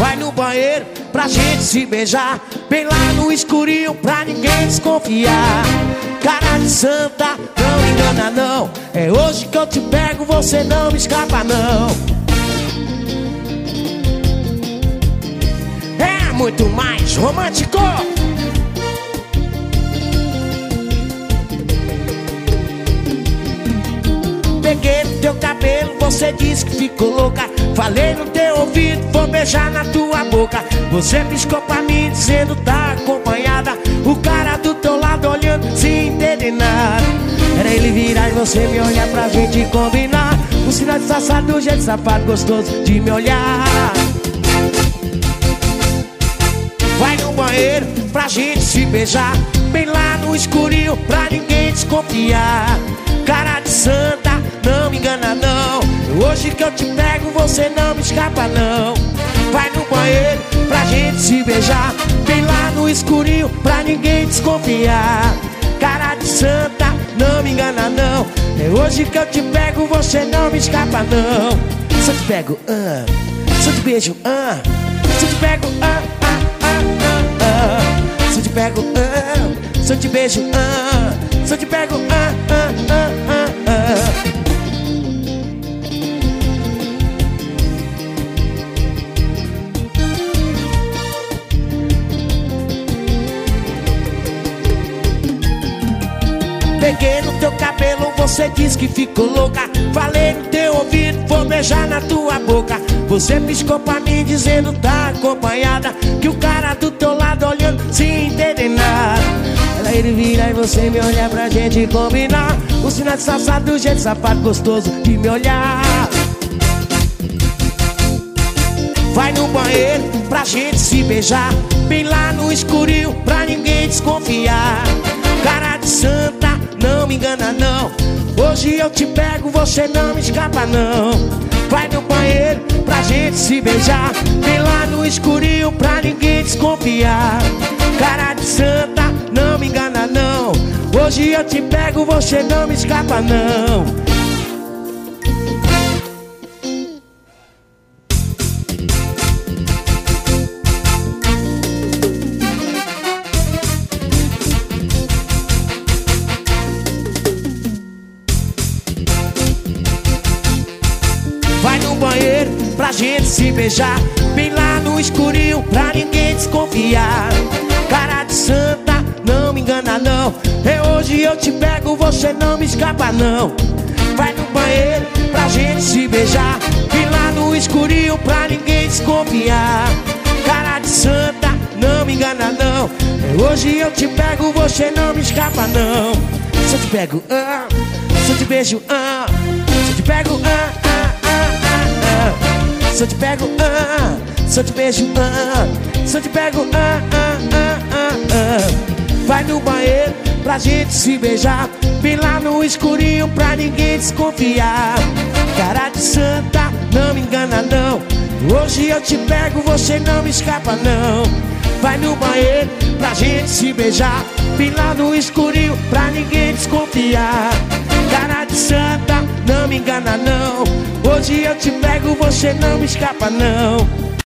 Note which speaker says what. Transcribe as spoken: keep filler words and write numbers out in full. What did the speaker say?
Speaker 1: Vai no banheiro pra gente se beijar, bem lá no escurinho pra ninguém desconfiar. Cara de santa, não me engana não, é hoje que eu te pego, você não me escapa não. É muito mais romântico. Peguei no teu cabelo, você disse que ficou louca. Falei no teu ouvido, vou beijar na tua boca. Você piscou pra mim dizendo tá acompanhada. O cara do teu lado olhando sem entender nada. Era ele virar e você me olhar pra gente combinar. O sinal disfarçado do jeito safado gostoso de me olhar. Vai no banheiro pra gente se beijar, bem lá no escurinho pra ninguém desconfiar. Cara de santa, não me engana não, hoje que eu te pego, você não me escapa não. Vai no banheiro pra gente se beijar, bem lá no escurinho pra ninguém desconfiar. Cara de santa, não me engana não, é hoje que eu te pego, você não me escapa não. Se eu te pego, ah, se eu te beijo, ah, se eu te pego, ah, ah, ah, ah, ah. Se eu te pego, ah, se eu te beijo, ah, se eu te pego, ah, ah, ah, ah, ah. Peguei no teu cabelo, você disse que ficou louca. Falei no teu ouvido, vou beijar na tua boca. Você piscou pra mim dizendo tá acompanhada. Que o cara do teu lado olhando sem entender nada. Ela ele vira e você me olha pra gente combinar. O sinal disfarçado do jeito safado gostoso de me olhar. Vai no banheiro pra gente se beijar, bem lá no escurinho pra ninguém desconfiar. Cara de santa, não me engana não, hoje eu te pego, você não me escapa não. Vai no banheiro pra gente se beijar, bem lá no escurinho pra ninguém desconfiar. Cara de santa, não me engana não, hoje eu te pego, você não me escapa não. Vai no banheiro pra gente se beijar, bem lá no escurinho pra ninguém desconfiar. Cara de santa, não me engana não, é hoje eu te pego, você não me escapa não. Vai no banheiro pra gente se beijar, bem lá no escurinho pra ninguém desconfiar. Cara de santa, não me engana não, é hoje eu te pego, você não me escapa não. Se eu te pego, ah, se eu te beijo, ah, se eu te pego, ah, ah, se eu te pego, ah, se eu te beijo, ah, se eu te pego, ah, ah, ah, ah, ah. Vai no banheiro pra gente se beijar, bem lá no escurinho pra ninguém desconfiar. Cara de santa, não me engana não, hoje eu te pego, você não me escapa não. Vai no banheiro pra gente se beijar, bem lá no escurinho pra ninguém desconfiar. Cara de santa, não me engana não, hoje eu te pego, você não me escapa não.